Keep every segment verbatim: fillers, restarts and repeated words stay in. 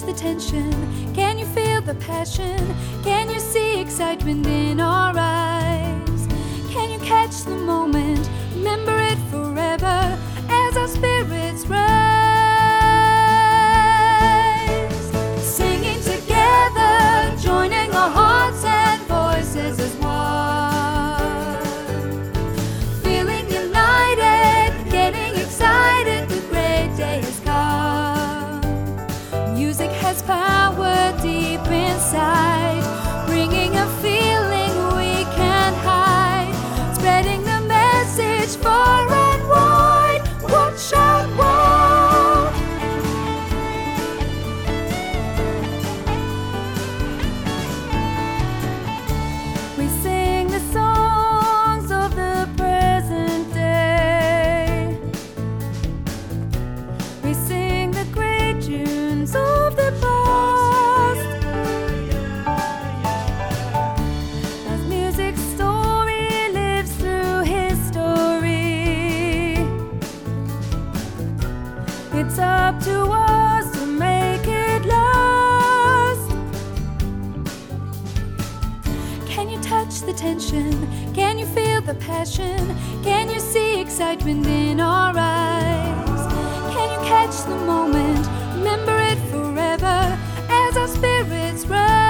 the tension? Can you feel the passion? Can you see excitement in our eyes? Can you catch the moment? Remember it forever as our spirits rise. Singing together, joining our hearts and voices as one. Feeling united, getting excited, the great day has come. Music has power deep inside, bringing a feeling we can't hide, spreading the message far and wide. Watch out, whoa! We sing the songs of the present day. We sing the great tunes of the past. As music's story lives through history, it's up to us to make it last. Can you touch the tension? Can you feel the passion? Can you see excitement in our eyes? Can you catch the moment? Remember it forever as our spirits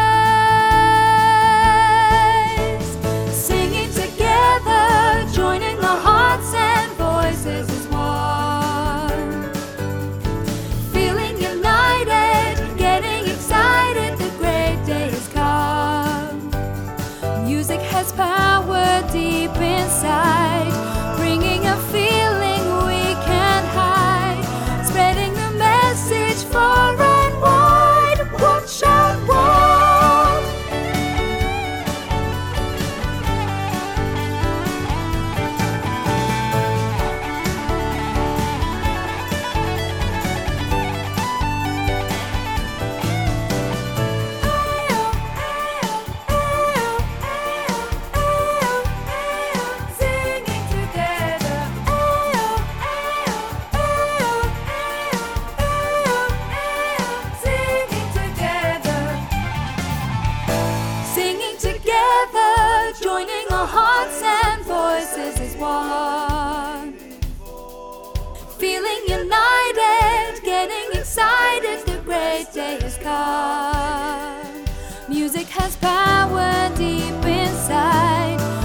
rise. Singing together, joining our hearts and voices as one. Feeling united, getting excited, the great day has come. Music has power deep inside, bringing a feeling we can't hide, spreading the message far and wide. Watch out, whoa! Singing together, singing together, singing together, joining our hearts and voices as one. Feeling united, getting excited, the great day has come. Music has power deep inside,